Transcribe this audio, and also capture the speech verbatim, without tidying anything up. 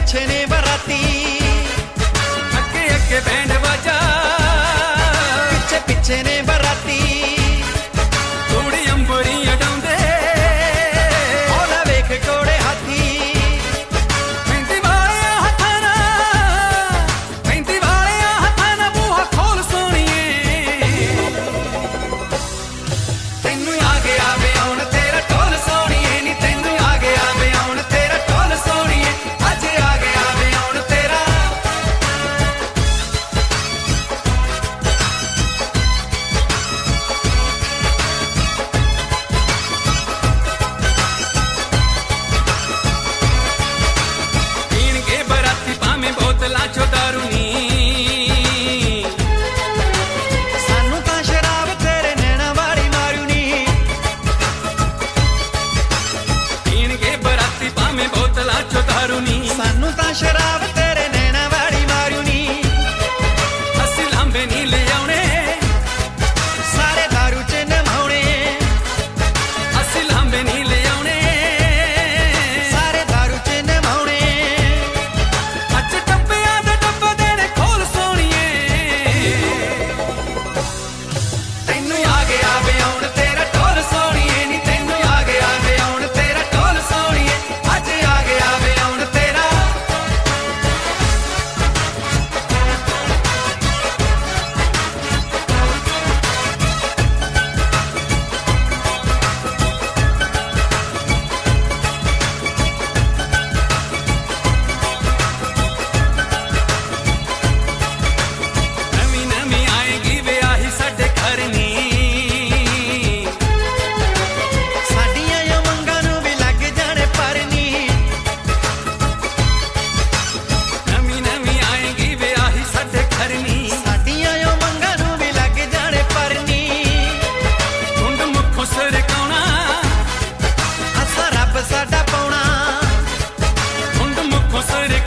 पिछे ने बराती, अगे अगे बैंड बाजा, पिछे पिछे ने बराती, थोड़ी अंबरी अडाउंदे, ओला वेख कोड़े हाथी, मेहंदी वाले हत्थां नाल, मेहंदी वाले हत्थां नाल बूहा खोल सोहणीए, तैनूं आ गया वे हुण तेरा ढोल सोहणीए, नी तैनूं आ गया वे हुण तेरा ढोल सोहणीए, अज आ गया वे हुण तेरा। पीणगे बराती भावें बोतलां चों दारू नी, सानू तां शराब तेरे नैना वाली मारू नी, पीणगे बराती भावें बोतलां चों दारू नी, सानू तां शराब तेरे नैना वाली मारू नी, असीं लांबे नी लिआउणे, सारे दारू च नमाउणे, असीं लांबे नी लिआउणे, सारे दारू च नमाउणे, अज डब्बियां दे डब्बे देने खोल सोहणीए, तैनूं आ गया वे हुण तेरा ढोल सोहणीए, नी तैनूं आ गया वे हुण तेरा ढोल सोहणीए, अज आ गया वे हुण तेरा। नवीं नवीं आएगी वे आही साडे घर नी, साडियां यो मंगां नूं भी लग जाणे पर नी, नवीं नवीं आएगी वे आही साडे घर नी, साडियां यो मंगां नूं भी लग जाणे पर नी, धुंड मुखों सरकाउणा, असां रब साडा पाउणा, धुंड मुखों सर